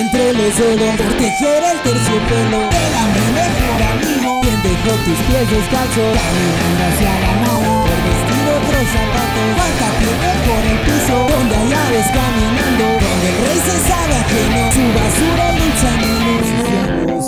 entre los suelos, proteger el terciopelo, el hambre mejor amigo. Quien dejó tus pies descalzos, caminando hacia la nada, por vestir otros zapatos, cuánta piedra por el piso, donde hay aves caminando, donde el rey se sabe ajeno, su basura lucha menos.